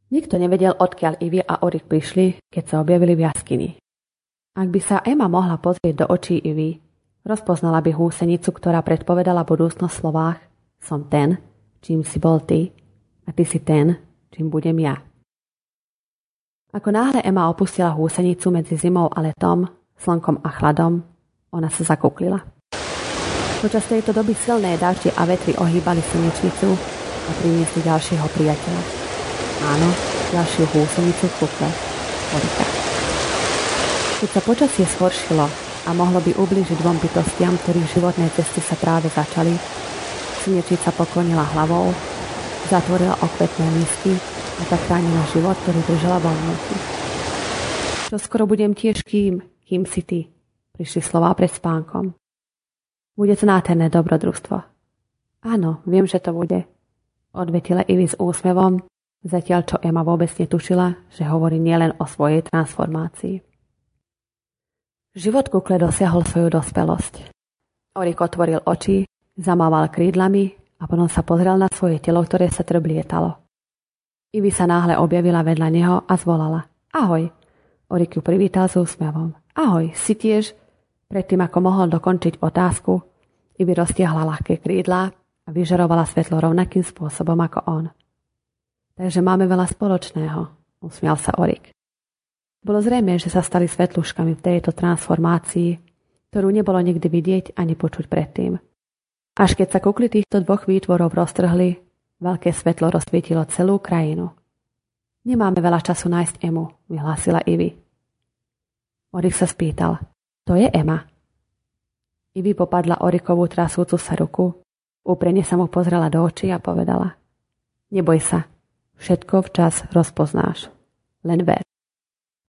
Nikto nevedel, odkiaľ Ivy a Orik prišli, keď sa objavili v jaskyni. Ak by sa Emma mohla pozrieť do očí Ivy, rozpoznala by húsenicu, ktorá predpovedala budúcnosť v slovách: som ten, čím si bol ty, a ty si ten, čím budem ja. Ako náhle Emma opustila húsenicu medzi zimou a letom, slnkom a chladom, ona sa zakuklila. Počas tejto doby silné dažde a vetry ohýbali slnečnicu a priniesli ďalšieho priateľa. Áno, ďalšiu húsenicu v kukle, Orika. Keď sa počasie zhoršilo a mohlo by ublížiť dvom bytostiam, ktorých životné cesty sa práve začali, slnečnica poklonila hlavou, zatvorila okvetné lístky a tak chránila život, ktorý držala voľnúci. Čo skoro budem tiež kým si ty, prišli slová pred spánkom. Bude to nádherné dobrodružstvo. Áno, viem, že to bude, odvetila Ivy s úsmevom, zatiaľ čo Emma vôbec netušila, že hovorí nielen o svojej transformácii. Život kukle dosiahol svoju dospelosť. Orik otvoril oči, zamával krídlami a potom sa pozrel na svoje telo, ktoré sa trblietalo. Ivy sa náhle objavila vedľa neho a zvolala: ahoj. Orik ju privítal s úsmevom. Ahoj, si tiež? Predtým, ako mohol dokončiť otázku, Ivy roztiahla ľahké krídlá a vyžarovala svetlo rovnakým spôsobom ako on. Takže máme veľa spoločného, usmial sa Orik. Bolo zrejmé, že sa stali svetluškami v tejto transformácii, ktorú nebolo nikdy vidieť ani počuť predtým. Až keď sa kukly týchto dvoch výtvorov roztrhli, veľké svetlo rozsvietilo celú krajinu. Nemáme veľa času nájsť Emu, vyhlásila Ivy. Orik sa spýtal: to je Emma. Ivy popadla Orikovú trasúcu sa ruku, úprene sa mu pozrela do očí a povedala: neboj sa, všetko včas rozpoznáš, len ver.